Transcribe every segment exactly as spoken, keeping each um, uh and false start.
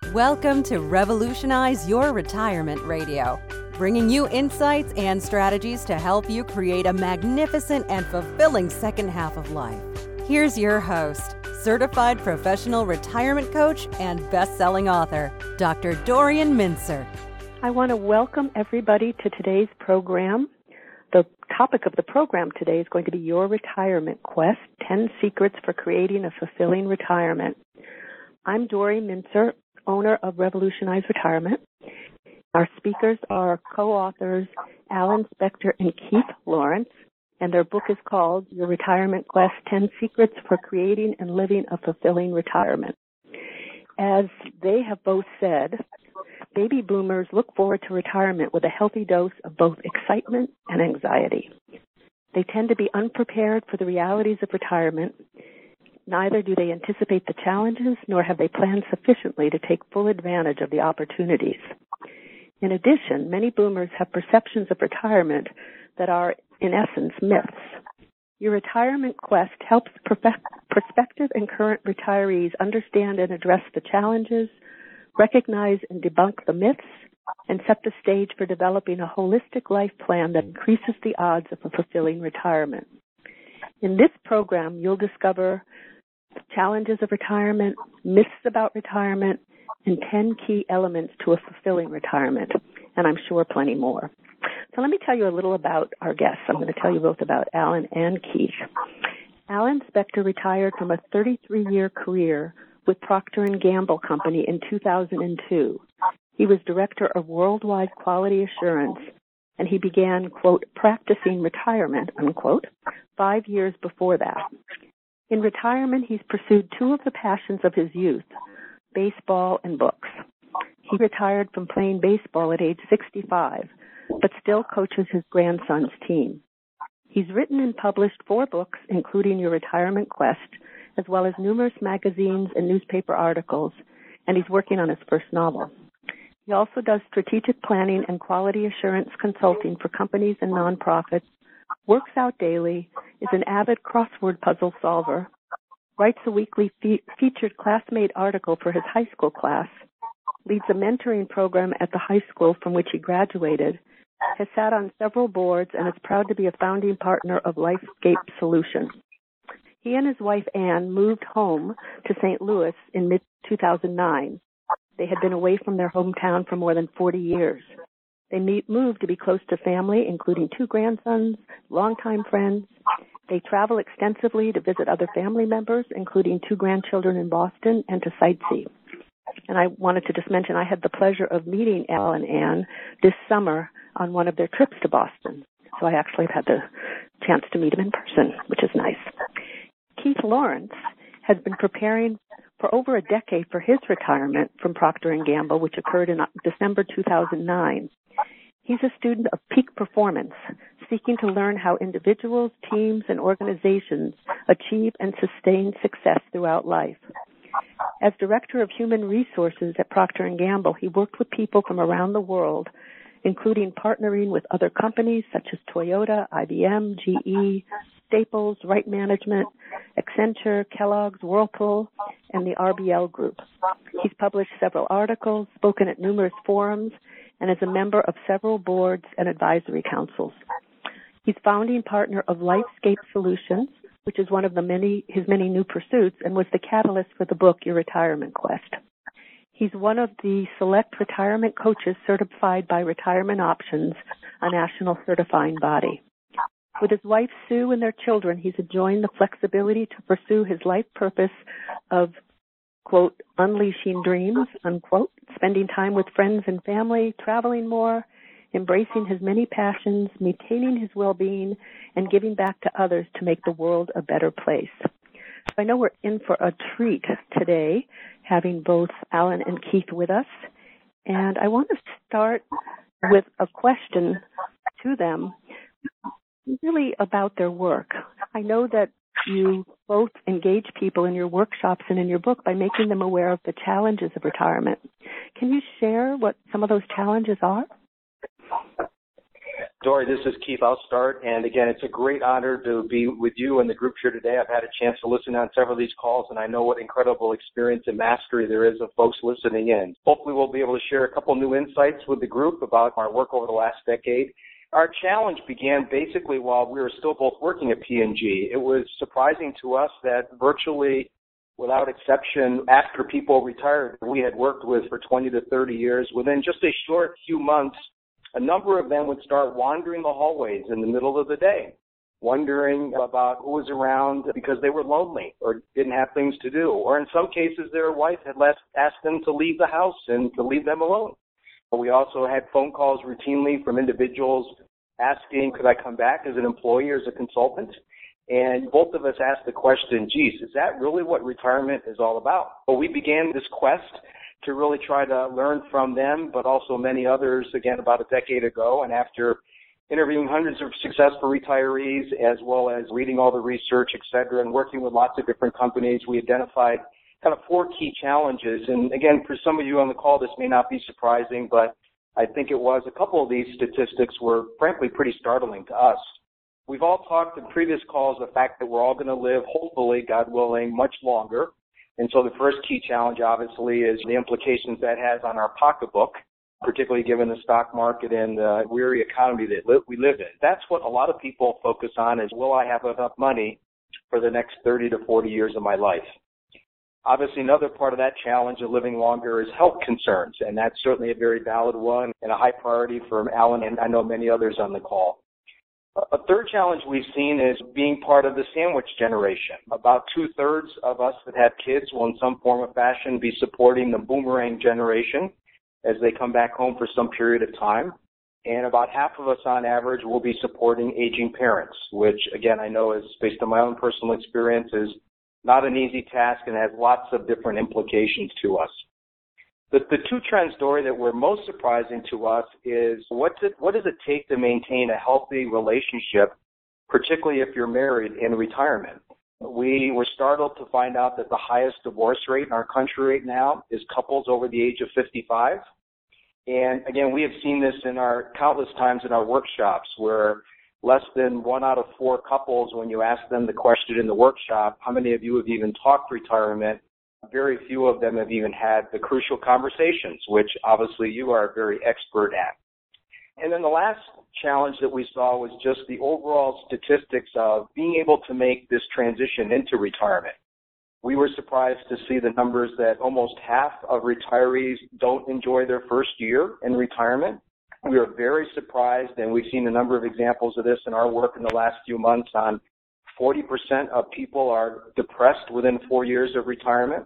Welcome to Revolutionize Your Retirement Radio, bringing you insights and strategies to help you create a magnificent and fulfilling second half of life. Here's your host, certified professional retirement coach and best-selling author, Doctor Dorian Mintzer. I want to welcome everybody to today's program. The topic of the program today is going to be Your Retirement Quest, ten Secrets for Creating a Fulfilling Retirement. I'm Dori Mintzer, owner of Revolutionize Retirement. Our speakers are co-authors Alan Spector and Keith Lawrence, and their book is called Your Retirement Quest, ten Secrets for Creating and Living a Fulfilling Retirement. As they have both said, baby boomers look forward to retirement with a healthy dose of both excitement and anxiety. They tend to be unprepared for the realities of retirement. Neither do they anticipate the challenges, nor have they planned sufficiently to take full advantage of the opportunities. In addition, many boomers have perceptions of retirement that are, in essence, myths. Your Retirement Quest helps prospective and current retirees understand and address the challenges, recognize and debunk the myths, and set the stage for developing a holistic life plan that increases the odds of a fulfilling retirement. In this program, you'll discover challenges of retirement, myths about retirement, and ten key elements to a fulfilling retirement, and I'm sure plenty more. So let me tell you a little about our guests. I'm going to tell you both about Alan and Keith. Alan Spector retired from a thirty-three-year career with Procter and Gamble Company in two thousand two. He was director of worldwide quality assurance, and he began, quote, practicing retirement, unquote, five years before that. In retirement, he's pursued two of the passions of his youth, baseball and books. He retired from playing baseball at age sixty-five, but still coaches his grandson's team. He's written and published four books, including Your Retirement Quest, as well as numerous magazines and newspaper articles, and he's working on his first novel. He also does strategic planning and quality assurance consulting for companies and nonprofits, works out daily, is an avid crossword puzzle solver, writes a weekly fe- featured classmate article for his high school class, leads a mentoring program at the high school from which he graduated, has sat on several boards, and is proud to be a founding partner of LifeScape Solutions. He and his wife, Ann, moved home to Saint Louis in mid two thousand nine. They had been away from their hometown for more than forty years. They meet, moved to be close to family, including two grandsons, longtime friends. They travel extensively to visit other family members, including two grandchildren in Boston, and to sightsee. And I wanted to just mention I had the pleasure of meeting Al and Ann this summer on one of their trips to Boston. So I actually had the chance to meet him in person, which is nice. Keith Lawrence has been preparing for over a decade for his retirement from Procter and Gamble, which occurred in December two thousand nine. He's a student of peak performance, seeking to learn how individuals, teams, and organizations achieve and sustain success throughout life. As Director of Human Resources at Procter and Gamble, he worked with people from around the world, including partnering with other companies such as Toyota, I B M, G E, Staples, Wright Management, Accenture, Kellogg's, Whirlpool, and the R B L Group. He's published several articles, spoken at numerous forums, and is a member of several boards and advisory councils. He's founding partner of LifeScape Solutions, which is one of the many his many new pursuits, and was the catalyst for the book Your Retirement Quest. He's one of the select retirement coaches certified by Retirement Options, a national certifying body. With his wife, Sue, and their children, he's enjoying the flexibility to pursue his life purpose of, quote, unleashing dreams, unquote, spending time with friends and family, traveling more, embracing his many passions, maintaining his well-being, and giving back to others to make the world a better place. So I know we're in for a treat today, having both Alan and Keith with us. And I want to start with a question to them, really about their work. I know that you both engage people in your workshops and in your book by making them aware of the challenges of retirement. Can you share what some of those challenges are? Dory, this is Keith. I'll start. And again, it's a great honor to be with you and the group here today. I've had a chance to listen on several of these calls, and I know what incredible experience and mastery there is of folks listening in. Hopefully we'll be able to share a couple new insights with the group about our work over the last decade. Our challenge began basically while we were still both working at P and G. It was surprising to us that virtually without exception, after people retired we had worked with for twenty to thirty years, within just a short few months, a number of them would start wandering the hallways in the middle of the day, wondering about who was around because they were lonely or didn't have things to do. Or in some cases, their wife had asked them to leave the house and to leave them alone. We also had phone calls routinely from individuals asking, could I come back as an employee or as a consultant? And both of us asked the question, geez, is that really what retirement is all about? Well, we began this quest to really try to learn from them, but also many others, again, about a decade ago. And after interviewing hundreds of successful retirees, as well as reading all the research, et cetera, and working with lots of different companies, we identified kind of four key challenges. And again, for some of you on the call, this may not be surprising, but I think it was. A couple of these statistics were, frankly, pretty startling to us. We've all talked in previous calls the fact that we're all going to live, hopefully, God willing, much longer. And so the first key challenge, obviously, is the implications that has on our pocketbook, particularly given the stock market and the weary economy that we live in. That's what a lot of people focus on is, will I have enough money for the next thirty to forty years of my life? Obviously, another part of that challenge of living longer is health concerns, and that's certainly a very valid one and a high priority for Alan and I know many others on the call. A third challenge we've seen is being part of the sandwich generation. About two-thirds of us that have kids will in some form or fashion be supporting the boomerang generation as they come back home for some period of time. And about half of us on average will be supporting aging parents, which, again, I know is based on my own personal experience is not an easy task and has lots of different implications to us. The, the two trends, Dory, that were most surprising to us is what's it, what does it take to maintain a healthy relationship, particularly if you're married in retirement? We were startled to find out that the highest divorce rate in our country right now is couples over the age of fifty-five. And again, we have seen this in our countless times in our workshops where less than one out of four couples, when you ask them the question in the workshop, how many of you have even talked retirement? Very few of them have even had the crucial conversations, which obviously you are very expert at. And then the last challenge that we saw was just the overall statistics of being able to make this transition into retirement. We were surprised to see the numbers that almost half of retirees don't enjoy their first year in retirement. We are very surprised, and we've seen a number of examples of this in our work in the last few months on forty percent of people are depressed within four years of retirement.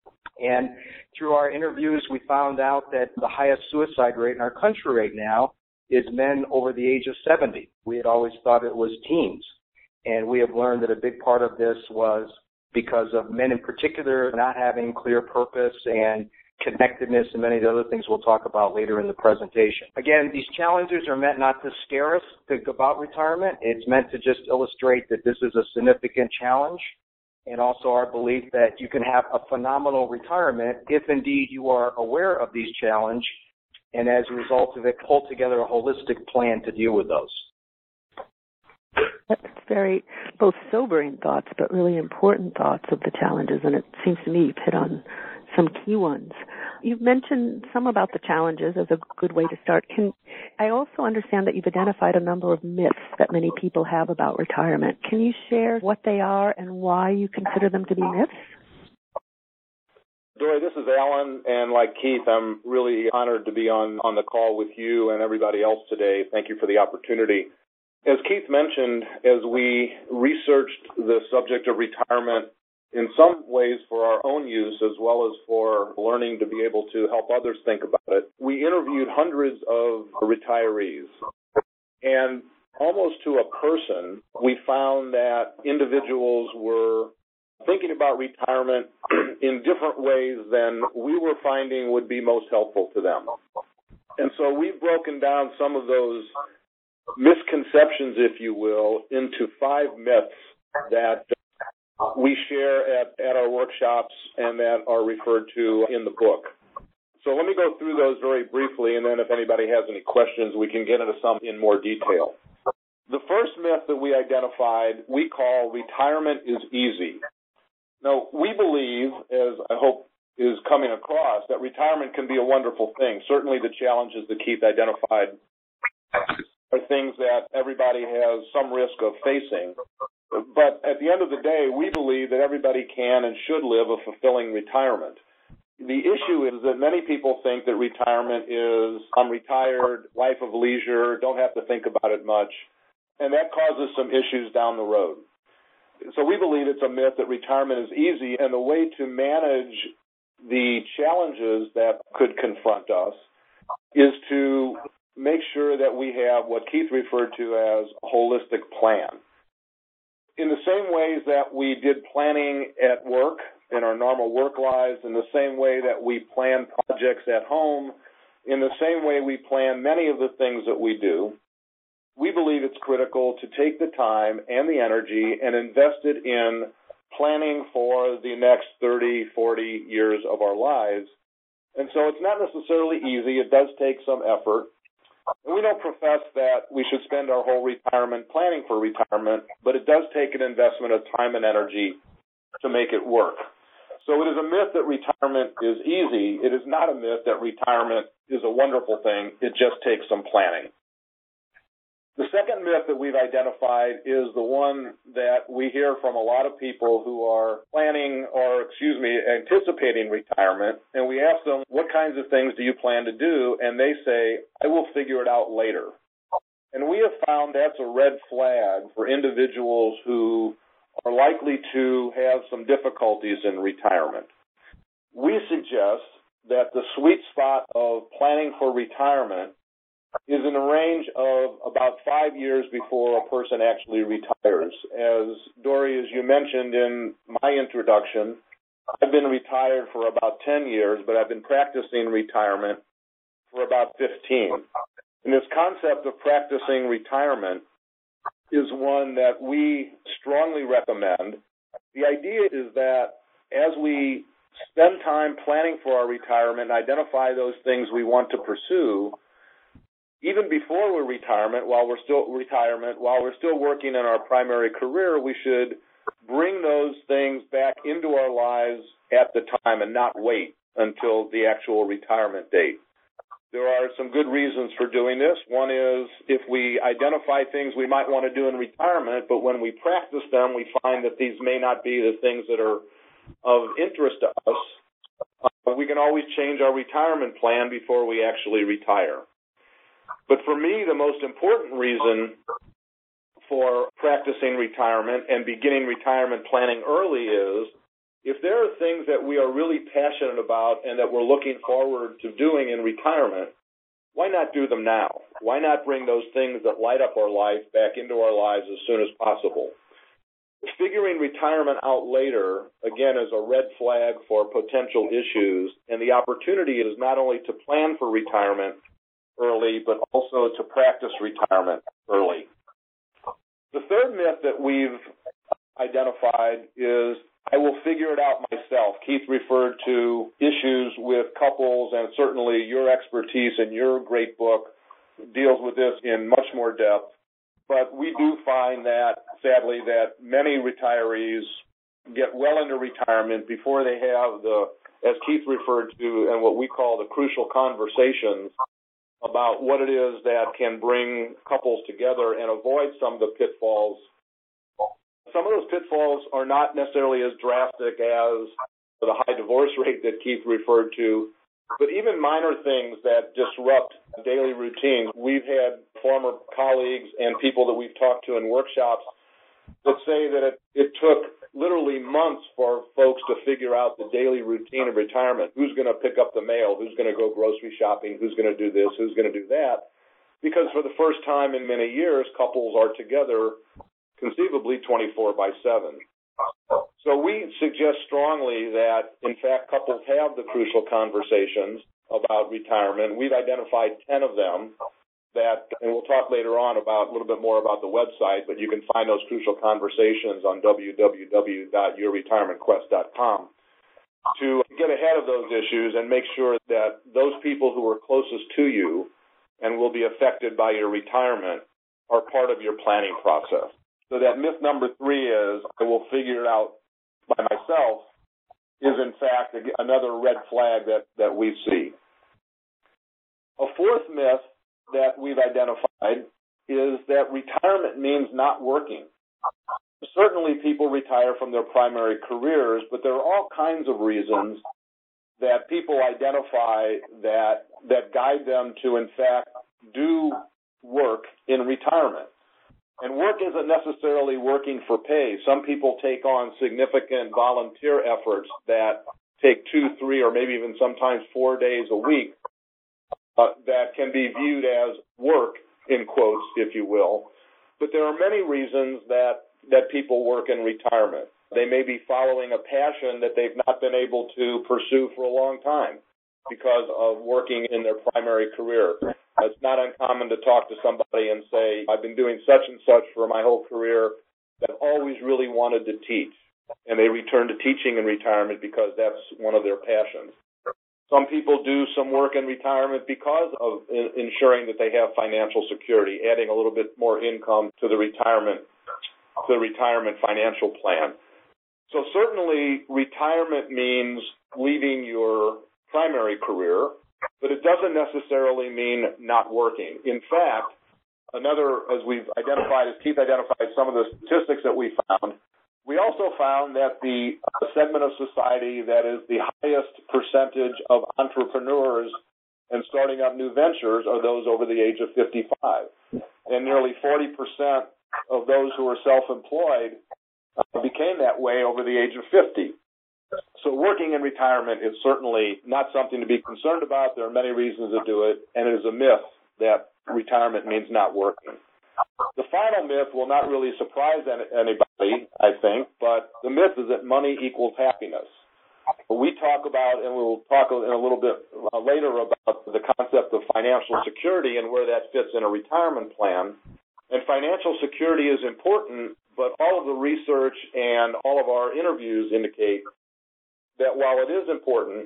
And through our interviews, we found out that the highest suicide rate in our country right now is men over the age of seventy. We had always thought it was teens. And we have learned that a big part of this was because of men in particular not having clear purpose and connectedness and many of the other things we'll talk about later in the presentation. Again, these challenges are meant not to scare us about retirement. It's meant to just illustrate that this is a significant challenge and also our belief that you can have a phenomenal retirement if indeed you are aware of these challenges and as a result of it, pull together a holistic plan to deal with those. That's very both sobering thoughts but really important thoughts of the challenges, and it seems to me you've hit on some key ones. You've mentioned some about the challenges as a good way to start. Can I also understand that you've identified a number of myths that many people have about retirement. Can you share what they are and why you consider them to be myths? Dory, this is Alan, and like Keith, I'm really honored to be on, on the call with you and everybody else today. Thank you for the opportunity. As Keith mentioned, as we researched the subject of retirement, in some ways for our own use as well as for learning to be able to help others think about it, we interviewed hundreds of retirees. And almost to a person, we found that individuals were thinking about retirement in different ways than we were finding would be most helpful to them. And so we've broken down some of those misconceptions, if you will, into five myths that we share at, at our workshops and that are referred to in the book. So let me go through those very briefly, and then if anybody has any questions, we can get into some in more detail. The first myth that we identified, we call retirement is easy. Now, we believe, as I hope is coming across, that retirement can be a wonderful thing. Certainly the challenges that Keith identified are things that everybody has some risk of facing. But at the end of the day, we believe that everybody can and should live a fulfilling retirement. The issue is that many people think that retirement is, I'm retired, life of leisure, don't have to think about it much, and that causes some issues down the road. So we believe it's a myth that retirement is easy, and the way to manage the challenges that could confront us is to make sure that we have what Keith referred to as a holistic plan. In the same ways that we did planning at work, in our normal work lives, in the same way that we plan projects at home, in the same way we plan many of the things that we do, we believe it's critical to take the time and the energy and invest it in planning for the next thirty, forty years of our lives. And so it's not necessarily easy. It does take some effort. And we don't profess that we should spend our whole retirement planning for retirement, but it does take an investment of time and energy to make it work. So it is a myth that retirement is easy. It is not a myth that retirement is a wonderful thing. It just takes some planning. The second myth that we've identified is the one that we hear from a lot of people who are planning or, excuse me, anticipating retirement, and we ask them, what kinds of things do you plan to do? And they say, I will figure it out later. And we have found that's a red flag for individuals who are likely to have some difficulties in retirement. We suggest that the sweet spot of planning for retirement is in a range of about five years before a person actually retires. As Dory, as you mentioned in my introduction, I've been retired for about ten years, but I've been practicing retirement for about fifteen. And this concept of practicing retirement is one that we strongly recommend. The idea is that as we spend time planning for our retirement and identify those things we want to pursue, even before we're retirement, while we're still retirement, while we're still working in our primary career, we should bring those things back into our lives at the time and not wait until the actual retirement date. There are some good reasons for doing this. One is if we identify things we might want to do in retirement, but when we practice them, we find that these may not be the things that are of interest to us, uh, we can always change our retirement plan before we actually retire. But for me, the most important reason for practicing retirement and beginning retirement planning early is if there are things that we are really passionate about and that we're looking forward to doing in retirement, why not do them now? Why not bring those things that light up our life back into our lives as soon as possible? Figuring retirement out later, again, is a red flag for potential issues, and the opportunity is not only to plan for retirement early, but also to practice retirement early. The third myth that we've identified is, I will figure it out myself. Keith referred to issues with couples, and certainly your expertise in your great book deals with this in much more depth. But we do find that, sadly, that many retirees get well into retirement before they have the, as Keith referred to, and what we call the crucial conversations about what it is that can bring couples together and avoid some of the pitfalls. Some of those pitfalls are not necessarily as drastic as the high divorce rate that Keith referred to, but even minor things that disrupt daily routines. We've had former colleagues and people that we've talked to in workshops that say that it, it took literally months for folks to figure out the daily routine of retirement. Who's going to pick up the mail? Who's going to go grocery shopping? Who's going to do this? Who's going to do that? Because for the first time in many years, couples are together conceivably twenty-four by seven. So we suggest strongly that, in fact, couples have the crucial conversations about retirement. We've identified ten of them that, and we'll talk later on about a little bit more about the website, but you can find those crucial conversations on w w w dot your retirement quest dot com. to get ahead of those issues and make sure that those people who are closest to you and will be affected by your retirement are part of your planning process. So that myth number three is, I will figure it out by myself, is in fact another red flag that, that we see. A fourth myth that we've identified is that retirement means not working. Certainly people retire from their primary careers, but there are all kinds of reasons that people identify that that guide them to, in fact, do work in retirement. And work isn't necessarily working for pay. Some people take on significant volunteer efforts that take two, three, or maybe even sometimes four days a week uh, that can be viewed as work, in quotes, if you will. But there are many reasons that, that people work in retirement. They may be following a passion that they've not been able to pursue for a long time because of working in their primary career. It's not uncommon to talk to somebody and say, I've been doing such and such for my whole career. I've always really wanted to teach. And they return to teaching in retirement because that's one of their passions. Some people do some work in retirement because of ensuring that they have financial security, adding a little bit more income to the retirement, to the retirement financial plan. So certainly retirement means leaving your primary career, but it doesn't necessarily mean not working. In fact, another, as we've identified, as Keith identified some of the statistics that we found, we also found that the segment of society that is the highest percentage of entrepreneurs and starting up new ventures are those over the age of fifty-five. And nearly forty percent of those who are self-employed uh, became that way over the age of fifty. So working in retirement is certainly not something to be concerned about. There are many reasons to do it, and it is a myth that retirement means not working. The final myth will not really surprise anybody, I think, but the myth is that money equals happiness. We talk about, and we'll talk in a little bit later about the concept of financial security and where that fits in a retirement plan. And financial security is important, but all of the research and all of our interviews indicate that while it is important,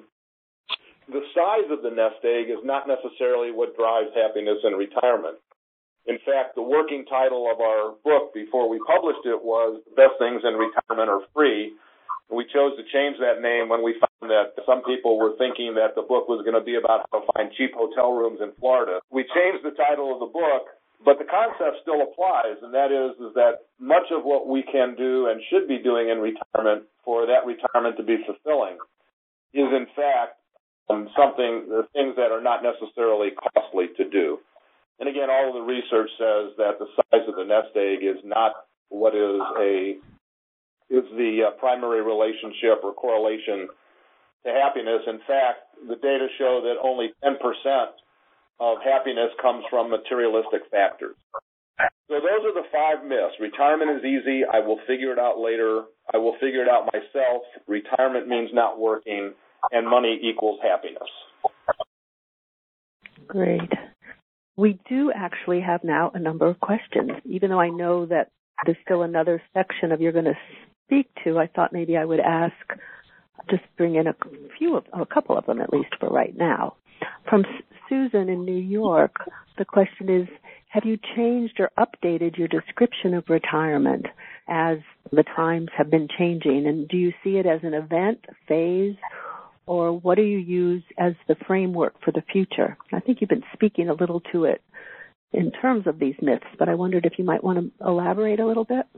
the size of the nest egg is not necessarily what drives happiness in retirement. In fact, the working title of our book before we published it was Best Things in Retirement Are Free. We chose to change that name when we found that some people were thinking that the book was going to be about how to find cheap hotel rooms in Florida. We changed the title of the book, but the concept still applies, and that is, is that much of what we can do and should be doing in retirement for that retirement to be fulfilling is, in fact, um, something, the things that are not necessarily costly to do. And again, all of the research says that the size of the nest egg is not what is a is the uh, primary relationship or correlation to happiness. In fact, the data show that only ten percent of happiness comes from materialistic factors. So those are the five myths. Retirement is easy. I will figure it out later. I will figure it out myself. Retirement means not working, and money equals happiness. Great. We do actually have now a number of questions. Even though I know that there's still another section of you're going to speak to, I thought maybe I would ask, just bring in a few of, a couple of them at least for right now. From Susan in New York, the question is, have you changed or updated your description of retirement as the times have been changing? And do you see it as an event, phase, or what do you use as the framework for the future? I think you've been speaking a little to it in terms of these myths, but I wondered if you might want to elaborate a little bit.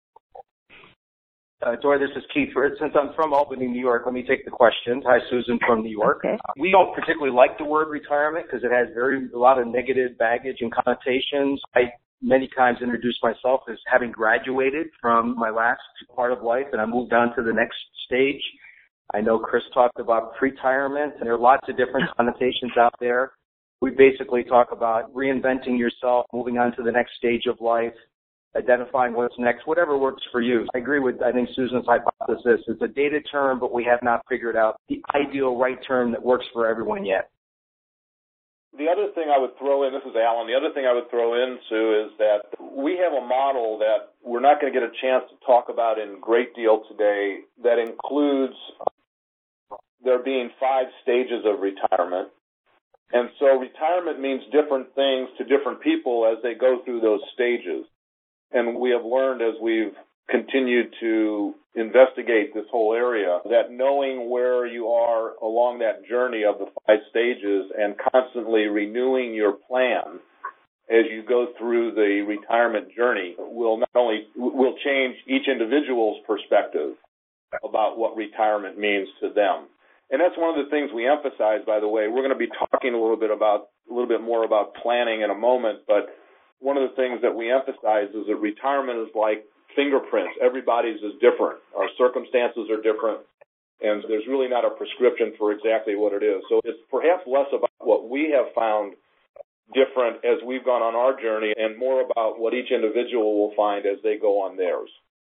Uh, Dora, this is Keith. Since I'm from Albany, New York, let me take the questions. Hi, Susan from New York. Okay. Uh, we don't particularly like the word retirement because it has very a lot of negative baggage and connotations. I many times introduce myself as having graduated from my last part of life and I moved on to the next stage. I know Chris talked about pre-retirement, and there are lots of different connotations out there. We basically talk about reinventing yourself, moving on to the next stage of life, identifying what's next, whatever works for you. I agree with, I think, Susan's hypothesis. It's a dated term, but we have not figured out the ideal right term that works for everyone yet. The other thing I would throw in, this is Alan, the other thing I would throw in, Sue, is that we have a model that we're not going to get a chance to talk about in great deal today that includes there being five stages of retirement. And so retirement means different things to different people as they go through those stages. And we have learned as we've continued to investigate this whole area that knowing where you are along that journey of the five stages and constantly renewing your plan as you go through the retirement journey will not only will change each individual's perspective about what retirement means to them. And that's one of the things we emphasize, by the way. We're going to be talking a little bit about a little bit more about planning in a moment, but one of the things that we emphasize is that retirement is like fingerprints. Everybody's is different. Our circumstances are different, and there's really not a prescription for exactly what it is. So it's perhaps less about what we have found different as we've gone on our journey and more about what each individual will find as they go on theirs.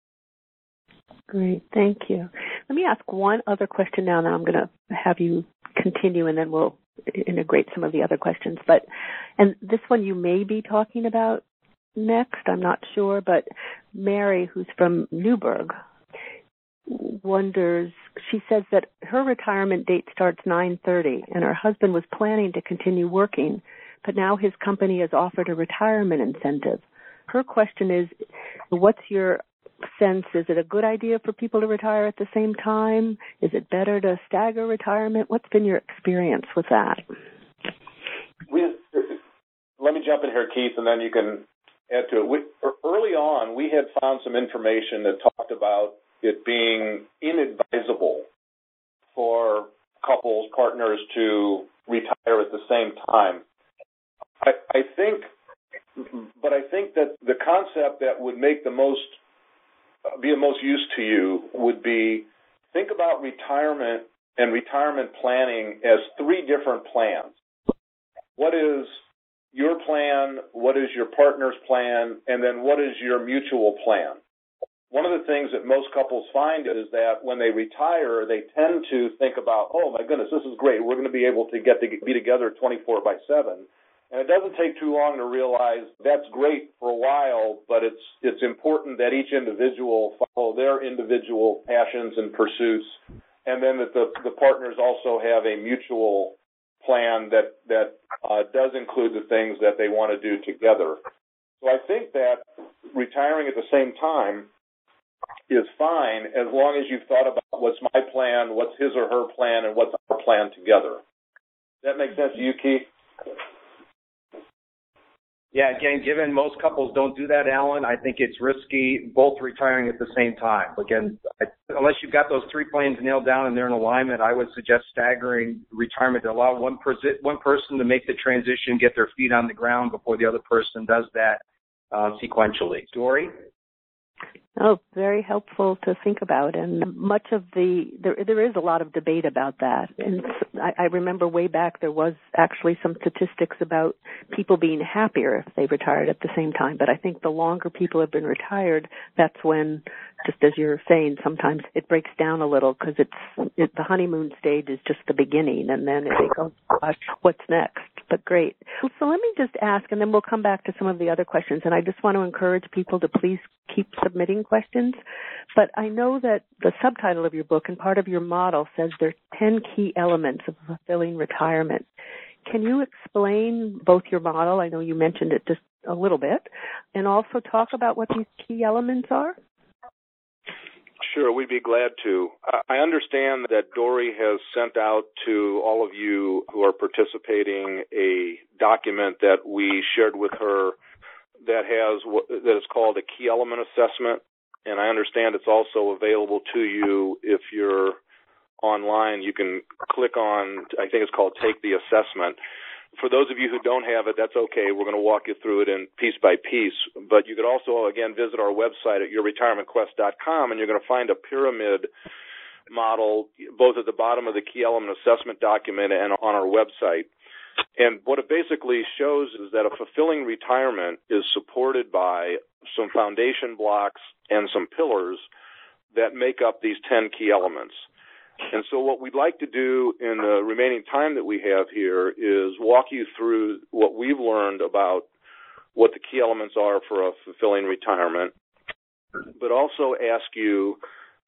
Great. Thank you. Let me ask one other question now, and then I'm going to have you continue, and then we'll integrate some of the other questions. But, and this one you may be talking about next, I'm not sure, but Mary, who's from Newburgh, wonders, she says that her retirement date starts nine thirty, and her husband was planning to continue working, but now his company has offered a retirement incentive. Her question is, what's your sense? Is it a good idea for people to retire at the same time? Is it better to stagger retirement? What's been your experience with that? We, let me jump in here, Keith, and then you can add to it. We, early on, we had found some information that talked about it being inadvisable for couples, partners to retire at the same time. I, I think, but I think that the concept that would make the most be of most use to you would be think about retirement and retirement planning as three different plans. What is your plan? What is your partner's plan? And then what is your mutual plan? One of the things that most couples find is that when they retire, they tend to think about, oh my goodness, this is great. We're going to be able to get to be together twenty-four by seven. And it doesn't take too long to realize that's great for a while, but it's it's important that each individual follow their individual passions and pursuits, and then that the, the partners also have a mutual plan that, that uh, does include the things that they want to do together. So I think that retiring at the same time is fine as long as you've thought about what's my plan, what's his or her plan, and what's our plan together. Does that make sense to you, Keith? Yeah, again, given most couples don't do that, Alan, I think it's risky both retiring at the same time. Again, I, unless you've got those three plans nailed down and they're in alignment, I would suggest staggering retirement to allow one, pers- one person to make the transition, get their feet on the ground before the other person does that uh, sequentially. Dory? Oh, very helpful to think about, and much of the there there is a lot of debate about that. And I, I remember way back there was actually some statistics about people being happier if they retired at the same time. But I think the longer people have been retired, that's when, just as you're saying, sometimes it breaks down a little because it's it, the honeymoon stage is just the beginning, and then they go, gosh, what's next? But great. So let me just ask, and then we'll come back to some of the other questions. And I just want to encourage people to please keep submitting questions. But I know that the subtitle of your book and part of your model says there are ten key elements of fulfilling retirement. Can you explain both your model, I know you mentioned it just a little bit, and also talk about what these key elements are? Sure, we'd be glad to. I understand that Dory has sent out to all of you who are participating a document that we shared with her that has that is called a key element assessment, and I understand it's also available to you if you're online. You can click on, I think it's called Take the Assessment. For those of you who don't have it, that's okay. We're going to walk you through it in piece by piece. But you could also, again, visit our website at your retirement quest dot com, and you're going to find a pyramid model both at the bottom of the key element assessment document and on our website. And what it basically shows is that a fulfilling retirement is supported by some foundation blocks and some pillars that make up these ten key elements. And so what we'd like to do in the remaining time that we have here is walk you through what we've learned about what the key elements are for a fulfilling retirement, but also ask you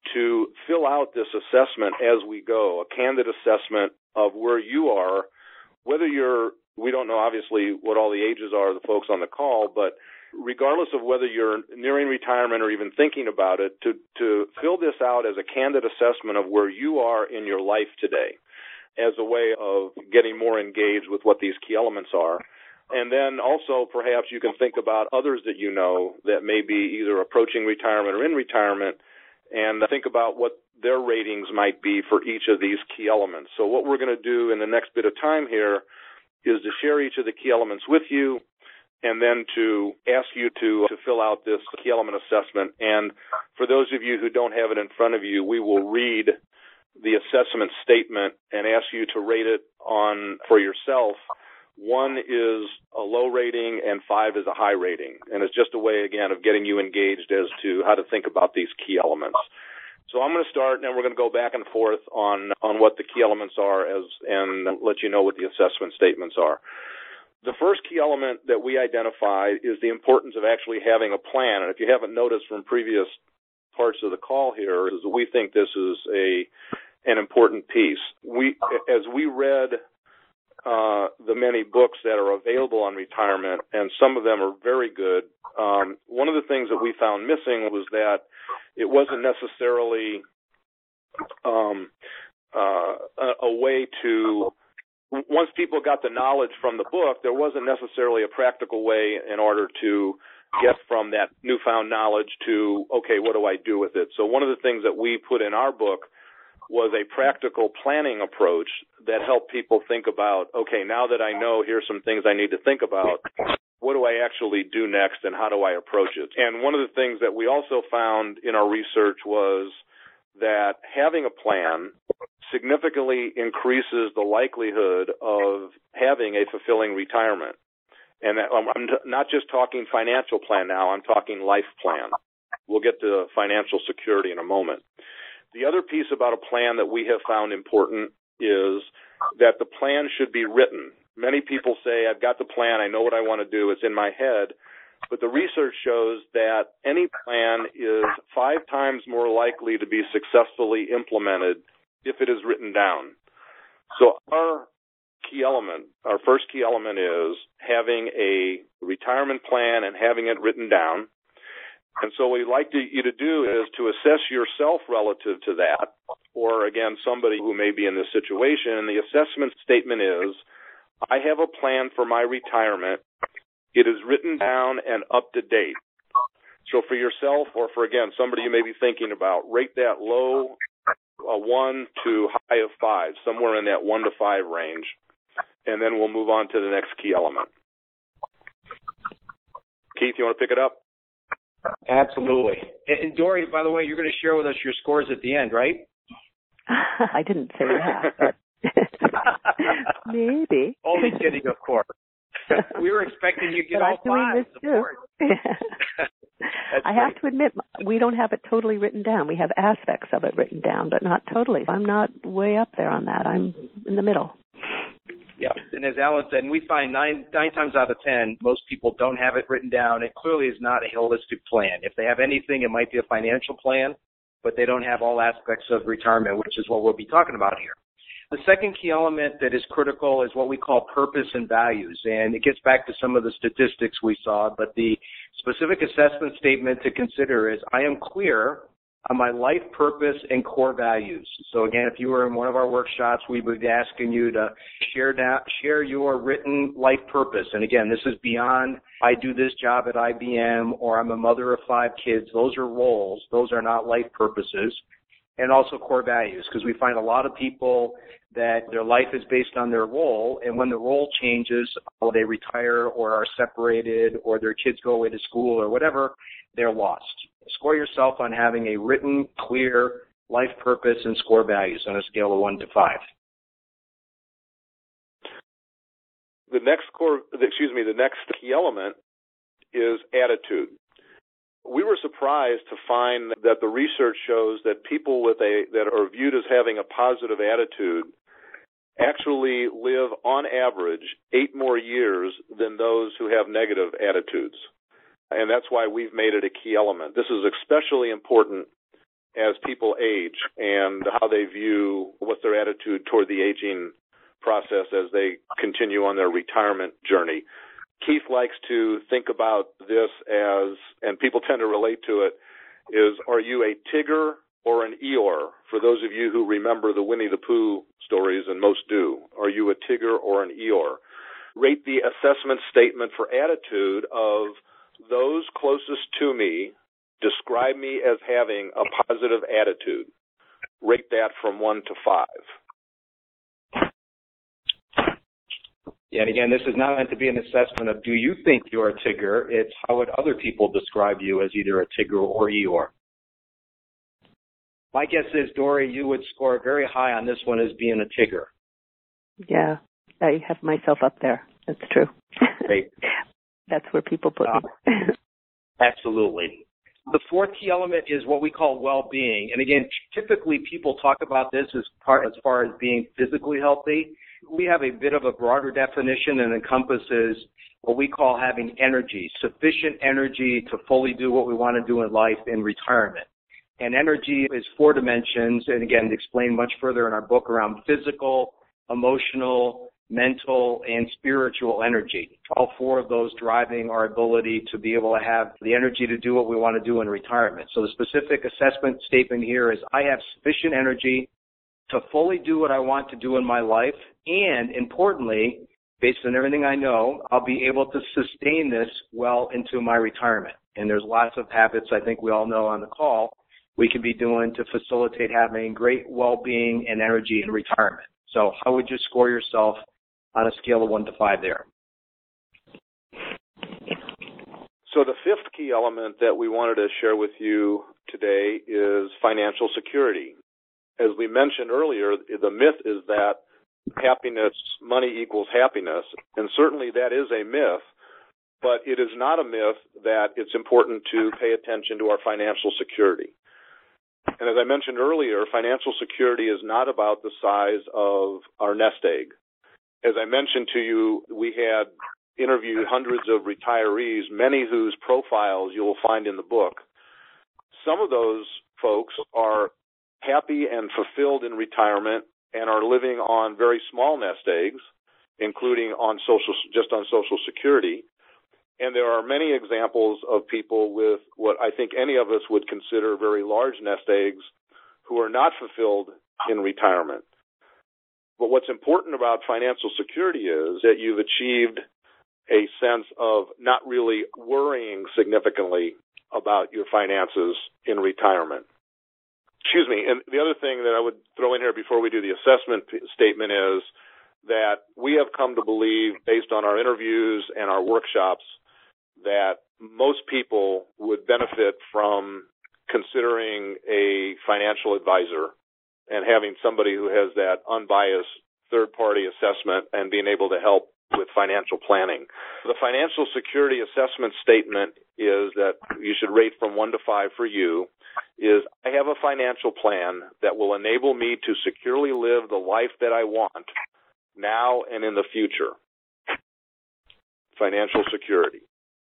to fill out this assessment as we go, a candid assessment of where you are, whether you're, we don't know obviously what all the ages are of the folks on the call, but regardless of whether you're nearing retirement or even thinking about it, to, to fill this out as a candid assessment of where you are in your life today as a way of getting more engaged with what these key elements are. And then also perhaps you can think about others that you know that may be either approaching retirement or in retirement, and think about what their ratings might be for each of these key elements. So what we're going to do in the next bit of time here is to share each of the key elements with you, and then to ask you to, to fill out this key element assessment. And for those of you who don't have it in front of you, we will read the assessment statement and ask you to rate it on for yourself. One is a low rating and five is a high rating. And it's just a way, again, of getting you engaged as to how to think about these key elements. So I'm going to start, and then we're going to go back and forth on, on what the key elements are as and let you know what the assessment statements are. The first key element that we identified is the importance of actually having a plan. And if you haven't noticed from previous parts of the call here, is we think this is a an important piece. We, as we read uh, the many books that are available on retirement, and some of them are very good, um, one of the things that we found missing was that it wasn't necessarily um, uh, a, a way to, once people got the knowledge from the book, there wasn't necessarily a practical way in order to get from that newfound knowledge to, okay, what do I do with it? So one of the things that we put in our book was a practical planning approach that helped people think about, okay, now that I know, here's some things I need to think about. What do I actually do next, and how do I approach it? And one of the things that we also found in our research was that having a plan significantly increases the likelihood of having a fulfilling retirement. And that, I'm not just talking financial plan now, I'm talking life plan. We'll get to financial security in a moment. The other piece about a plan that we have found important is that the plan should be written. Many people say, I've got the plan, I know what I want to do, it's in my head. But the research shows that any plan is five times more likely to be successfully implemented if it is written down. So our key element, our first key element is having a retirement plan and having it written down. And so what we'd like to, you to do is to assess yourself relative to that, or again, somebody who may be in this situation. And the assessment statement is, I have a plan for my retirement. It is written down and up to date. So for yourself, or for, again, somebody you may be thinking about, rate that low, a one to high of five, somewhere in that one to five range. And then we'll move on to the next key element. Keith, you want to pick it up? Absolutely. And Dory, by the way, you're going to share with us your scores at the end, right? I didn't say that, but maybe. Only kidding, of course. We were expecting you to get but all I'm five. Doing this too. I great. have to admit, we don't have it totally written down. We have aspects of it written down, but not totally. I'm not way up there on that. I'm in the middle. Yeah, and as Alan said, we find nine nine times out of ten, most people don't have it written down. It clearly is not a holistic plan. If they have anything, it might be a financial plan, but they don't have all aspects of retirement, which is what we'll be talking about here. The second key element that is critical is what we call purpose and values, and it gets back to some of the statistics we saw, but the specific assessment statement to consider is, I am clear on my life purpose and core values. So again, if you were in one of our workshops, we would be asking you to share that, share your written life purpose. And again, this is beyond, I do this job at I B M, or I'm a mother of five kids. Those are roles. Those are not life purposes. And also core values, because we find a lot of people that their life is based on their role, and when the role changes, or they retire or are separated or their kids go away to school or whatever, they're lost. Score yourself on having a written, clear life purpose and score values on a scale of one to five. The next core, excuse me, the next key element is attitude. We were surprised to find that the research shows that people with a that are viewed as having a positive attitude actually live on average eight more years than those who have negative attitudes. And that's why we've made it a key element. This is especially important as people age and how they view what's their attitude toward the aging process as they continue on their retirement journey. Keith likes to think about this as, and people tend to relate to it, is are you a Tigger or an Eeyore? For those of you who remember the Winnie the Pooh stories, and most do, are you a Tigger or an Eeyore? Rate the assessment statement for attitude of those closest to me describe me as having a positive attitude. Rate that from one to five. Yeah, and again, this is not meant to be an assessment of do you think you're a Tigger. It's how would other people describe you as either a Tigger or Eeyore. My guess is, Dory, you would score very high on this one as being a Tigger. Yeah, I have myself up there. That's true. Great. That's where people put uh, me. Absolutely. The fourth key element is what we call well-being. And again, typically people talk about this as, part, as far as being physically healthy. We have a bit of a broader definition and encompasses what we call having energy, sufficient energy to fully do what we want to do in life in retirement. And energy is four dimensions, and again, explained much further in our book around physical, emotional, mental, and spiritual energy. All four of those driving our ability to be able to have the energy to do what we want to do in retirement. So the specific assessment statement here is I have sufficient energy to fully do what I want to do in my life, and importantly, based on everything I know, I'll be able to sustain this well into my retirement. And there's lots of habits I think we all know on the call we can be doing to facilitate having great well-being and energy in retirement. So how would you score yourself on a scale of one to five there? So the fifth key element that we wanted to share with you today is financial security. As we mentioned earlier, the myth is that happiness, money equals happiness, and certainly that is a myth, but it is not a myth that it's important to pay attention to our financial security. And as I mentioned earlier, financial security is not about the size of our nest egg. As I mentioned to you, we had interviewed hundreds of retirees, many whose profiles you will find in the book. Some of those folks are happy and fulfilled in retirement and are living on very small nest eggs, including on social, just on Social Security. And there are many examples of people with what I think any of us would consider very large nest eggs who are not fulfilled in retirement. But what's important about financial security is that you've achieved a sense of not really worrying significantly about your finances in retirement. Excuse me. And the other thing that I would throw in here before we do the assessment statement is that we have come to believe, based on our interviews and our workshops, that most people would benefit from considering a financial advisor and having somebody who has that unbiased third-party assessment and being able to help with financial planning. The financial security assessment statement is that you should rate from one to five for you is I have a financial plan that will enable me to securely live the life that I want now and in the future. Financial security.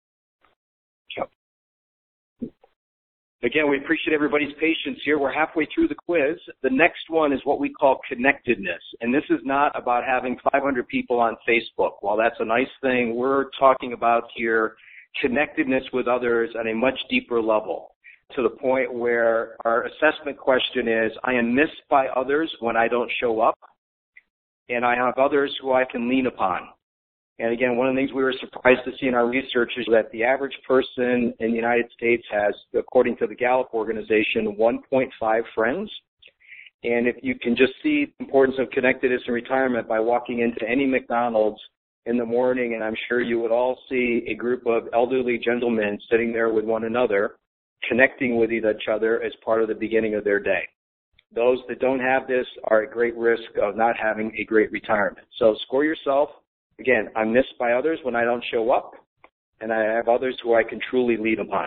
Again, we appreciate everybody's patience here. We're halfway through the quiz. The next one is what we call connectedness. And this is not about having five hundred people on Facebook. While that's a nice thing, we're talking about here connectedness with others at a much deeper level, to the point where our assessment question is, I am missed by others when I don't show up, and I have others who I can lean upon. And again, one of the things we were surprised to see in our research is that the average person in the United States has, according to the Gallup organization, one point five friends. And if you can just see the importance of connectedness in retirement by walking into any McDonald's in the morning, and I'm sure you would all see a group of elderly gentlemen sitting there with one another, connecting with each other as part of the beginning of their day. Those that don't have this are at great risk of not having a great retirement. So score yourself. Again, I'm missed by others when I don't show up, and I have others who I can truly lean upon.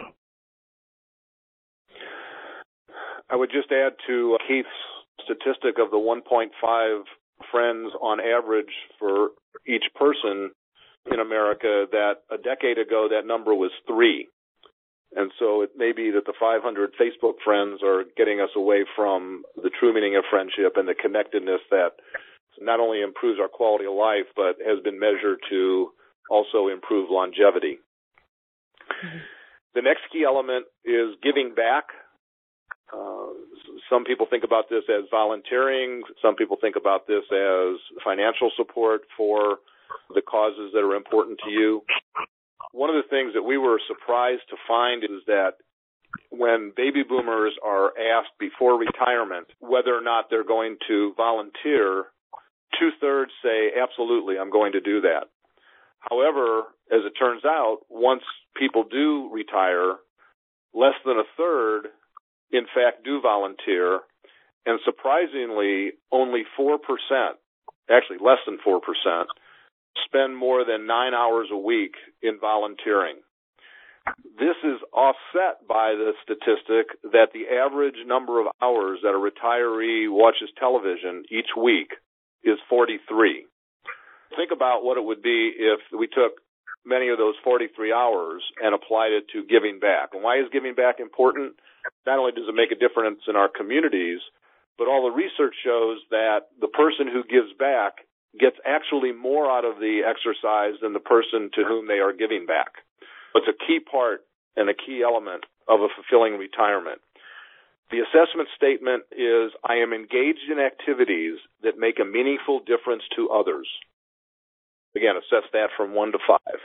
I would just add to Keith's statistic of the one point five friends on average for each person in America that a decade ago that number was three. And so it may be that the five hundred Facebook friends are getting us away from the true meaning of friendship and the connectedness that not only improves our quality of life, but has been measured to also improve longevity. Mm-hmm. The next key element is giving back. Uh, some people think about this as volunteering. Some people think about this as financial support for the causes that are important to you. One of the things that we were surprised to find is that when baby boomers are asked before retirement whether or not they're going to volunteer, two-thirds say, absolutely, I'm going to do that. However, as it turns out, once people do retire, less than a third, in fact, do volunteer, and surprisingly, only four percent, actually less than four percent, spend more than nine hours a week in volunteering. This is offset by the statistic that the average number of hours that a retiree watches television each week is forty-three. Think about what it would be if we took many of those forty-three hours and applied it to giving back. And why is giving back important? Not only does it make a difference in our communities, but all the research shows that the person who gives back gets actually more out of the exercise than the person to whom they are giving back. It's a key part and a key element of a fulfilling retirement. The assessment statement is, I am engaged in activities that make a meaningful difference to others. Again, assess that from one to five.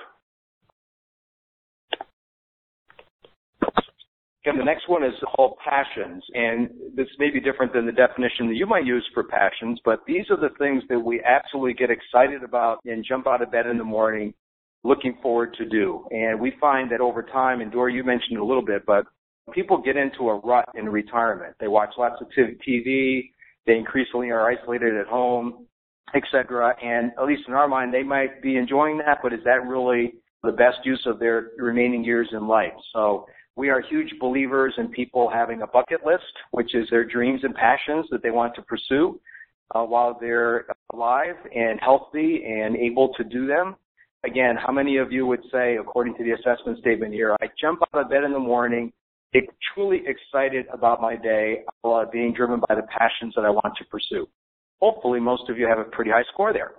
Again, the next one is called passions, and this may be different than the definition that you might use for passions, but these are the things that we absolutely get excited about and jump out of bed in the morning looking forward to do. And we find that over time, and Dory, you mentioned a little bit, but people get into a rut in retirement. They watch lots of T V, they increasingly are isolated at home, et cetera, and at least in our mind, they might be enjoying that, but is that really the best use of their remaining years in life? So we are huge believers in people having a bucket list, which is their dreams and passions that they want to pursue uh, while they're alive and healthy and able to do them. Again, how many of you would say, according to the assessment statement here, I jump out of bed in the morning, truly excited about my day, uh, being driven by the passions that I want to pursue? Hopefully, most of you have a pretty high score there.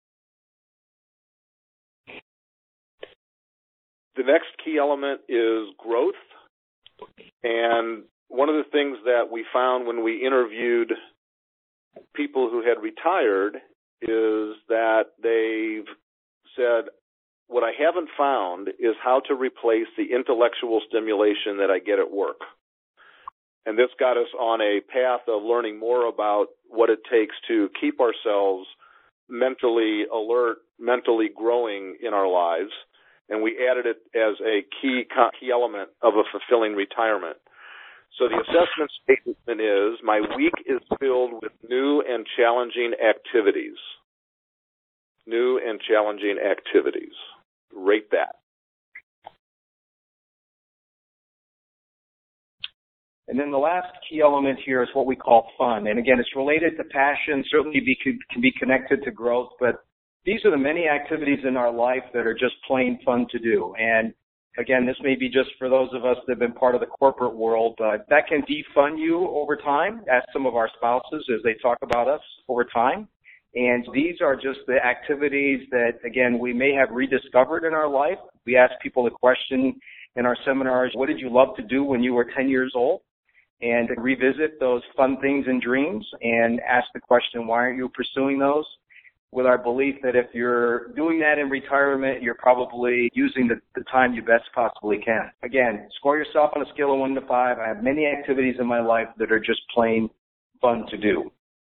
The next key element is growth. And one of the things that we found when we interviewed people who had retired is that they've said, what I haven't found is how to replace the intellectual stimulation that I get at work. And this got us on a path of learning more about what it takes to keep ourselves mentally alert, mentally growing in our lives. And we added it as a key key element of a fulfilling retirement. So the assessment statement is, my week is filled with new and challenging activities. New and challenging activities. Rate that. And then the last key element here is what we call fun. And again, it's related to passion, certainly be, can be connected to growth, but these are the many activities in our life that are just plain fun to do. And again, this may be just for those of us that have been part of the corporate world, but that can defund you over time. Ask some of our spouses as they talk about us over time. And these are just the activities that, again, we may have rediscovered in our life. We ask people the question in our seminars, what did you love to do when you were ten years old? And revisit those fun things and dreams and ask the question, why aren't you pursuing those? With our belief that if you're doing that in retirement, you're probably using the, the time you best possibly can. Again, score yourself on a scale of one to five. I have many activities in my life that are just plain fun to do.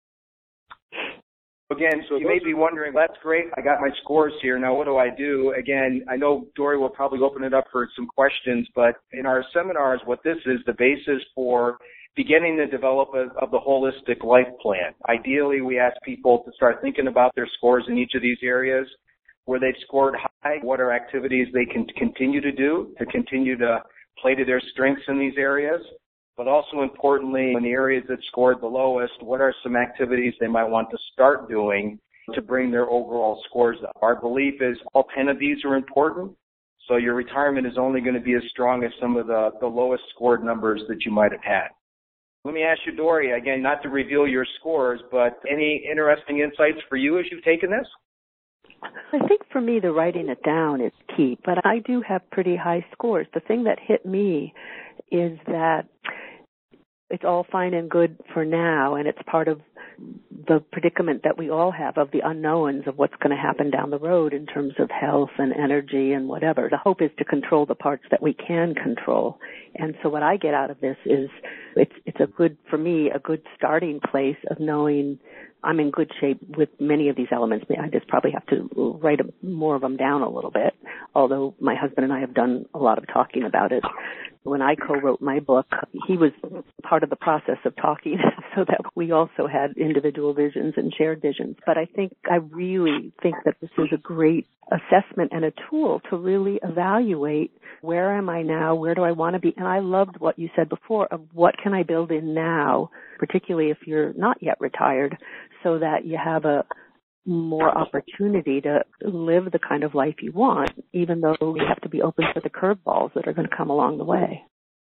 Again, so you may be wondering, that's great, I got my scores here, now what do I do? Again, I know Dory will probably open it up for some questions, but in our seminars, what this is, the basis for beginning the development of the holistic life plan. Ideally, we ask people to start thinking about their scores in each of these areas. Where they've scored high, what are activities they can continue to do to continue to play to their strengths in these areas? But also importantly, in the areas that scored the lowest, what are some activities they might want to start doing to bring their overall scores up? Our belief is all ten of these are important. So your retirement is only going to be as strong as some of the, the lowest scored numbers that you might have had. Let me ask you, Dory, again, not to reveal your scores, but any interesting insights for you as you've taken this? I think for me, the writing it down is key, but I do have pretty high scores. The thing that hit me is that it's all fine and good for now, and it's part of the predicament that we all have of the unknowns of what's going to happen down the road in terms of health and energy and whatever. The hope is to control the parts that we can control. And so what I get out of this is it's it's a good, for me, a good starting place of knowing I'm in good shape with many of these elements. I just probably have to write more of them down a little bit, although my husband and I have done a lot of talking about it. When I co-wrote my book, he was part of the process of talking so that we also had individual visions and shared visions. But I think, I really think that this is a great assessment and a tool to really evaluate where am I now, where do I want to be. And I loved what you said before of what can I build in now, particularly if you're not yet retired, so that you have a more opportunity to live the kind of life you want, even though you have to be open for the curveballs that are going to come along the way.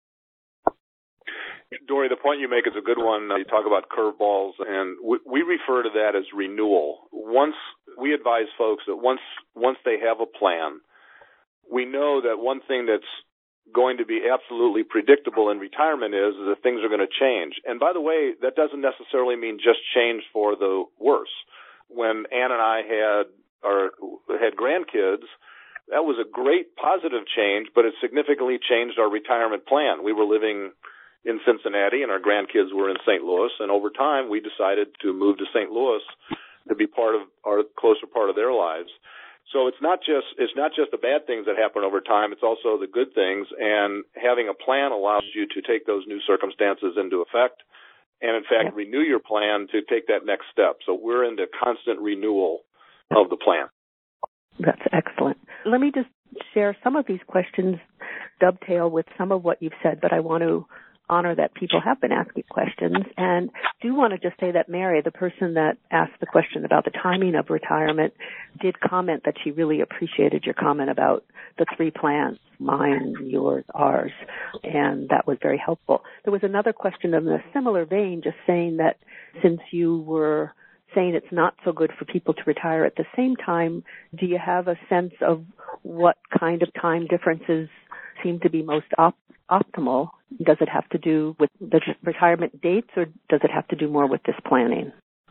Dory, the point you make is a good one. You talk about curveballs, and we, we refer to that as renewal. Once we advise folks that once once they have a plan, we know that one thing that's going to be absolutely predictable in retirement is, is that things are going to change. And by the way, that doesn't necessarily mean just change for the worse. When Ann and I had our had grandkids, that was a great positive change, but it significantly changed our retirement plan. We were living in Cincinnati, and our grandkids were in Saint Louis, and over time we decided to move to Saint Louis to be part of our closer part of their lives. So it's not just it's not just the bad things that happen over time, it's also the good things, and having a plan allows you to take those new circumstances into effect and, in fact, yeah. renew your plan to take that next step. So we're into constant renewal of the plan. That's excellent. Let me just share some of these questions dovetail with some of what you've said, but I want to honor that people have been asking questions, and do want to just say that Mary, the person that asked the question about the timing of retirement, did comment that she really appreciated your comment about the three plans, mine, yours, ours, and that was very helpful. There was another question in a similar vein, just saying that since you were saying it's not so good for people to retire at the same time, do you have a sense of what kind of time differences seem to be most op- optimal? Does it have to do with the retirement dates, or does it have to do more with this planning?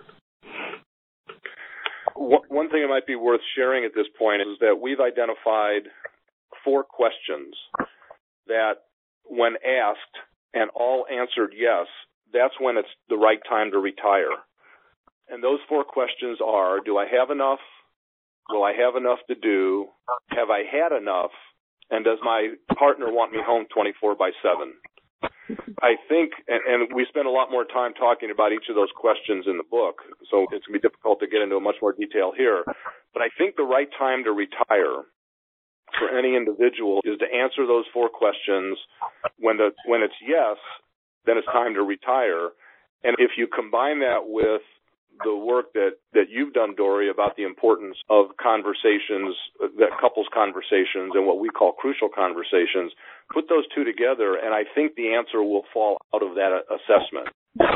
One thing that might be worth sharing at this point is that we've identified four questions that, when asked and all answered yes, that's when it's the right time to retire. And those four questions are, do I have enough? Will I have enough to do? Have I had enough? And does my partner want me home twenty-four by seven? I think, and, and we spend a lot more time talking about each of those questions in the book, so it's going to be difficult to get into much more detail here. But I think the right time to retire for any individual is to answer those four questions. When the when it's yes, then it's time to retire. And if you combine that with the work that, that you've done, Dory, about the importance of conversations, that couples conversations and what we call crucial conversations, put those two together, and I think the answer will fall out of that assessment.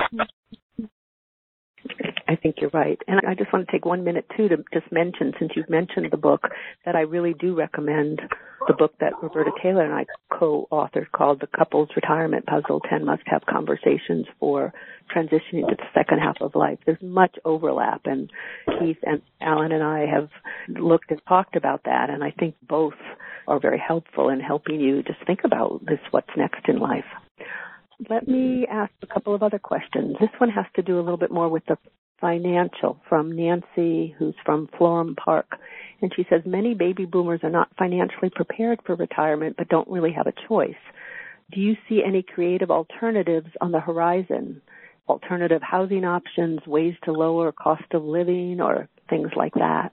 I think you're right. And I just want to take one minute, too, to just mention, since you've mentioned the book, that I really do recommend the book that Roberta Taylor and I co-authored called The Couples Retirement Puzzle, ten Must-Have Conversations for Transitioning to the Second Half of Life. There's much overlap, and Keith and Alan and I have looked and talked about that, and I think both are very helpful in helping you just think about this, what's next in life. Let me ask a couple of other questions. This one has to do a little bit more with the financial, from Nancy, who's from Florham Park. And she says, many baby boomers are not financially prepared for retirement but don't really have a choice. Do you see any creative alternatives on the horizon? Alternative housing options, ways to lower cost of living, or things like that?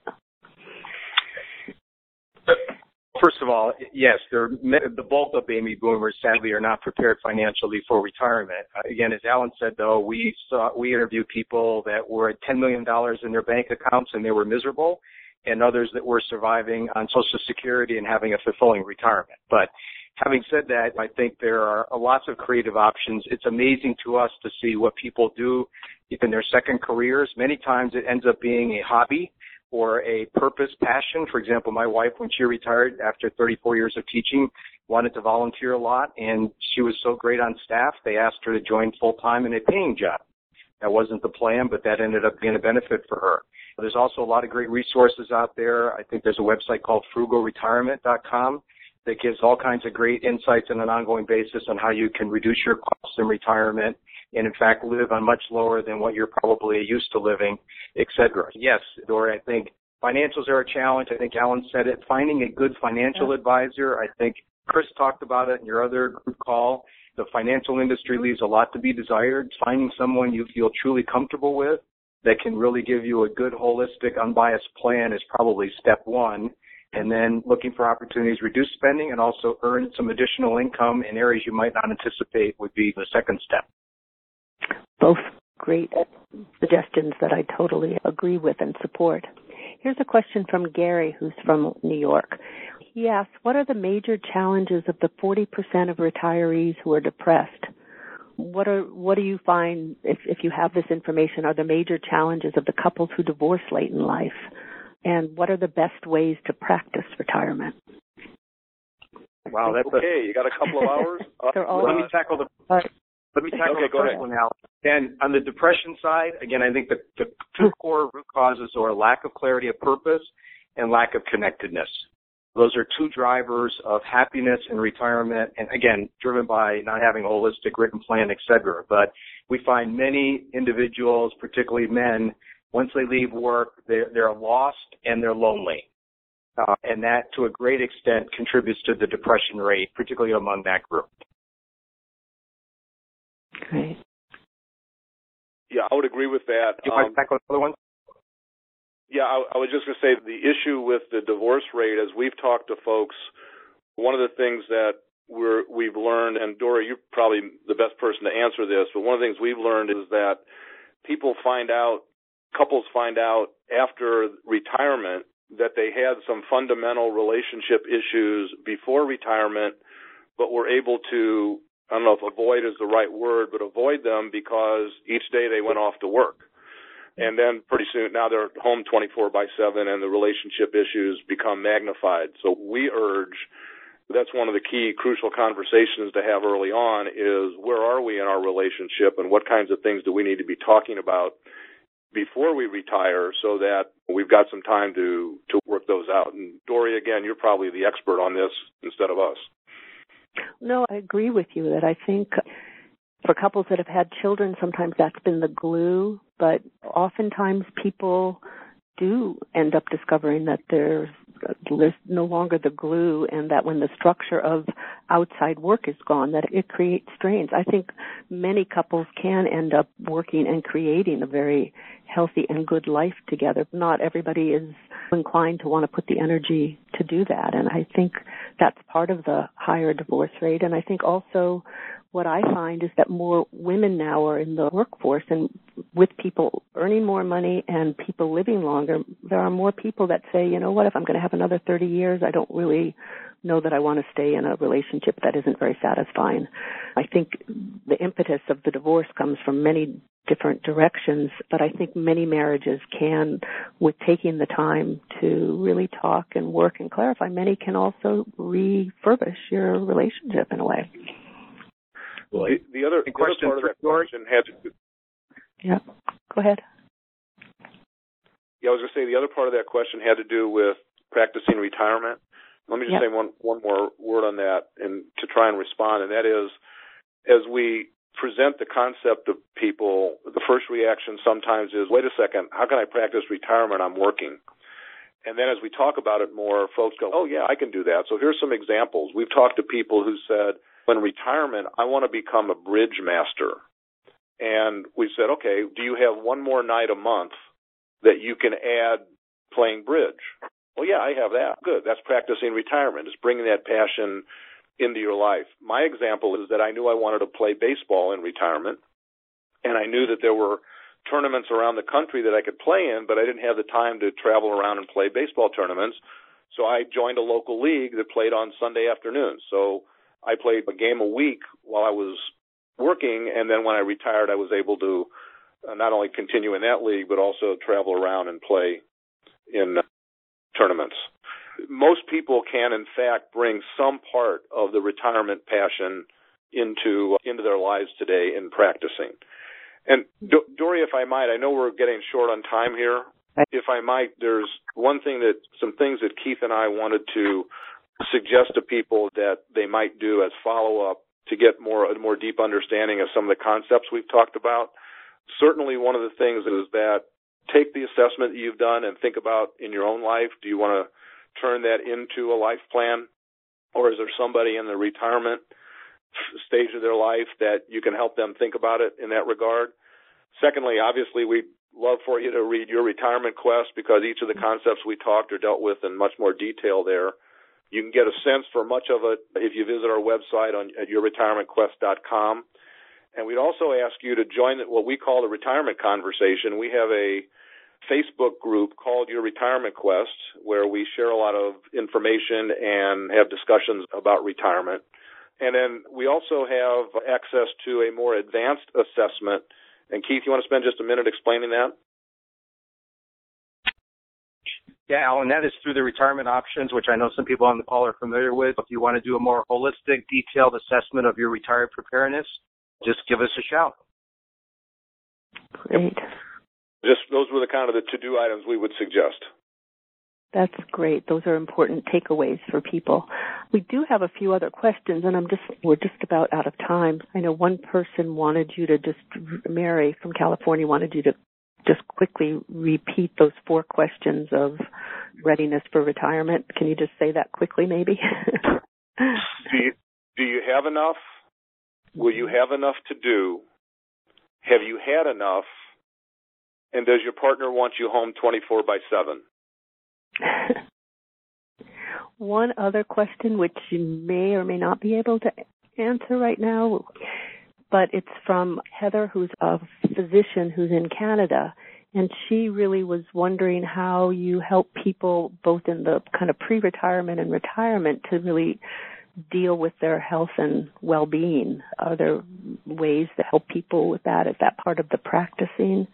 First of all, yes, the bulk of baby boomers, sadly, are not prepared financially for retirement. Uh, again, as Alan said, though, we saw we interviewed people that were at ten million dollars in their bank accounts and they were miserable, and others that were surviving on Social Security and having a fulfilling retirement. But having said that, I think there are lots of creative options. It's amazing to us to see what people do in their second careers. Many times it ends up being a hobby or a purpose, passion. For example, my wife, when she retired after thirty-four years of teaching, wanted to volunteer a lot, and she was so great on staff, they asked her to join full-time in a paying job. That wasn't the plan, but that ended up being a benefit for her. There's also a lot of great resources out there. I think there's a website called frugal retirement dot com that gives all kinds of great insights on an ongoing basis on how you can reduce your costs in retirement and, in fact, live on much lower than what you're probably used to living, et cetera. Yes, Dory, I think financials are a challenge. I think Alan said it. Finding a good financial advisor, I think Chris talked about it in your other group call. The financial industry leaves a lot to be desired. Finding someone you feel truly comfortable with that can really give you a good, holistic, unbiased plan is probably step one. And then looking for opportunities to reduce spending and also earn some additional income in areas you might not anticipate would be the second step. Both great suggestions that I totally agree with and support. Here's a question from Gary, who's from New York. He asks, what are the major challenges of the forty percent of retirees who are depressed? What are what do you find, if, if you have this information, are the major challenges of the couples who divorce late in life? And what are the best ways to practice retirement? Wow, that's okay. A, you got a couple of hours. They're all, let me tackle the let me tackle okay, the first one, Al. And on the depression side, again, I think the, the two core root causes are lack of clarity of purpose and lack of connectedness. Those are two drivers of happiness in retirement, and again, driven by not having a holistic written plan, et cetera. But we find many individuals, particularly men, once they leave work, they're, they're lost and they're lonely. Uh, and that, to a great extent, contributes to the depression rate, particularly among that group. Great. Yeah, I would agree with that. Do you want to tackle another one? Yeah, I, I was just going to say the issue with the divorce rate, as we've talked to folks, one of the things that we're, we've learned, and Dora, you're probably the best person to answer this, but one of the things we've learned is that people find out, couples find out after retirement that they had some fundamental relationship issues before retirement, but were able to, I don't know if avoid is the right word, but avoid them because each day they went off to work. And then pretty soon, now they're home twenty-four by seven and the relationship issues become magnified. So we urge, that's one of the key crucial conversations to have early on is where are we in our relationship and what kinds of things do we need to be talking about before we retire so that we've got some time to, to work those out. And Dory, again, you're probably the expert on this instead of us. No, I agree with you that I think for couples that have had children, sometimes that's been the glue, but oftentimes people do end up discovering that there's, there's no longer the glue and that when the structure of outside work is gone, that it creates strains. I think many couples can end up working and creating a very healthy and good life together. Not everybody is inclined to want to put the energy to do that, and I think that's part of the higher divorce rate. And I think also what I find is that more women now are in the workforce, and with people earning more money and people living longer, there are more people that say, you know what, if I'm going to have another thirty years, I don't really know that I want to stay in a relationship that isn't very satisfying. I think the impetus of the divorce comes from many different directions, but I think many marriages can, with taking the time to really talk and work and clarify, many can also refurbish your relationship in a way. Well, the, the other, the other part of that question had to do... Yeah, go ahead. Yeah, I was going to say the other part of that question had to do with practicing retirement. Let me just yeah. say one, one more word on that and to try and respond, and that is, as we present the concept of people, the first reaction sometimes is, wait a second, how can I practice retirement? I'm working. And then as we talk about it more, folks go, oh, yeah, I can do that. So here's some examples. We've talked to people who said, in retirement, I want to become a bridge master. And we said, okay, do you have one more night a month that you can add playing bridge? Well, yeah, I have that. Good. That's practicing retirement. It's bringing that passion into your life. My example is that I knew I wanted to play baseball in retirement, and I knew that there were tournaments around the country that I could play in, but I didn't have the time to travel around and play baseball tournaments. So I joined a local league that played on Sunday afternoons. So I played a game a week while I was working, and then when I retired, I was able to uh, not only continue in that league, but also travel around and play in uh, tournaments. Most people can, in fact, bring some part of the retirement passion into into their lives today in practicing. And Do- Dory, if I might, I know we're getting short on time here. If I might, there's one thing that, some things that Keith and I wanted to suggest to people that they might do as follow-up to get more a more deep understanding of some of the concepts we've talked about. Certainly one of the things is that take the assessment that you've done and think about in your own life. Do you want to turn that into a life plan? Or is there somebody in the retirement stage of their life that you can help them think about it in that regard? Secondly, obviously, we'd love for you to read Your Retirement Quest, because each of the concepts we talked are dealt with in much more detail there. You can get a sense for much of it if you visit our website on at your retirement quest dot com. And we'd also ask you to join what we call the retirement conversation. We have a Facebook group called Your Retirement Quest, where we share a lot of information and have discussions about retirement. And then we also have access to a more advanced assessment. And Keith, you want to spend just a minute explaining that? Yeah, Alan, that is through the retirement options, which I know some people on the call are familiar with. If you want to do a more holistic, detailed assessment of your retirement preparedness, just give us a shout. Great. Just those were the kind of the to-do items we would suggest. That's great. Those are important takeaways for people. We do have a few other questions, and I'm just we're just about out of time. I know one person wanted you to just, Mary from California wanted you to just quickly repeat those four questions of readiness for retirement. Can you just say that quickly, maybe? do you, do you have enough? Will you have enough to do? Have you had enough? And does your partner want you home twenty-four by seven? One other question, which you may or may not be able to answer right now, but it's from Heather, who's a physician who's in Canada, and she really was wondering how you help people both in the kind of pre-retirement and retirement to really deal with their health and well-being. Are there ways to help people with that? Is that part of the practicing?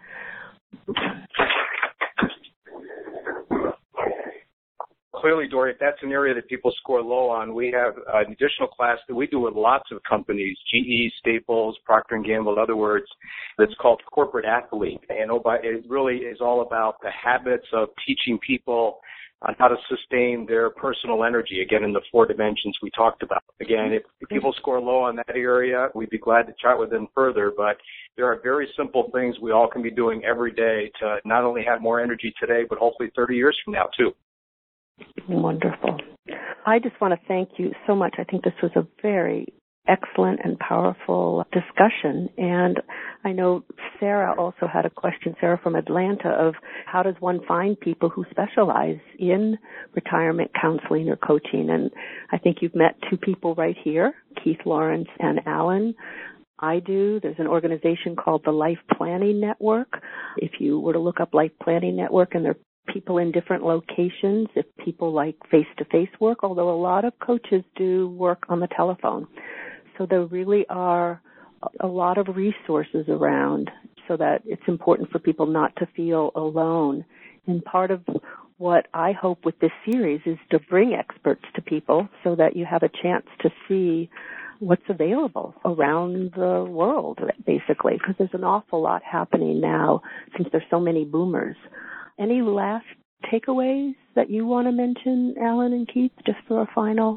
Clearly, Dory, if that's an area that people score low on, we have an additional class that we do with lots of companies, G E, Staples, Procter and Gamble, in other words, that's called Corporate Athlete. And it really is all about the habits of teaching people on how to sustain their personal energy, again, in the four dimensions we talked about. Again, if, if people score low on that area, we'd be glad to chat with them further, but there are very simple things we all can be doing every day to not only have more energy today, but hopefully thirty years from now, too. Wonderful. I just want to thank you so much. I think this was a very excellent and powerful discussion. And I know Sarah also had a question, Sarah from Atlanta, of how does one find people who specialize in retirement counseling or coaching? And I think you've met two people right here, Keith Lawrence and Alan. I do. There's an organization called the Life Planning Network. If you were to look up Life Planning Network, and there are people in different locations, if people like face-to-face work, although a lot of coaches do work on the telephone. So there really are a lot of resources around so that it's important for people not to feel alone. And part of what I hope with this series is to bring experts to people so that you have a chance to see what's available around the world, basically, because there's an awful lot happening now since there's so many boomers. Any last takeaways that you want to mention, Alan and Keith, just for a final?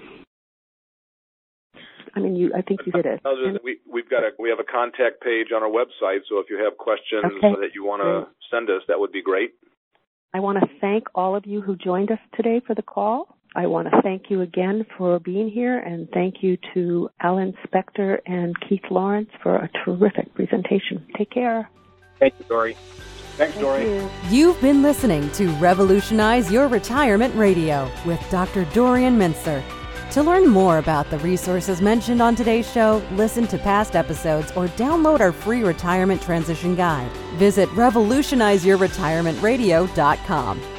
I mean, you. I think you did it. Other than we, we've got a we have a contact page on our website, so if you have questions okay. that you want to send us, that would be great. I want to thank all of you who joined us today for the call. I want to thank you again for being here, and thank you to Alan Spector and Keith Lawrence for a terrific presentation. Take care. Thank you, Dory. Thanks, Dory. Thank you. You've been listening to Revolutionize Your Retirement Radio with Doctor Dorian Mintzer. To learn more about the resources mentioned on today's show, listen to past episodes, or download our free retirement transition guide, visit revolutionize your retirement radio dot com.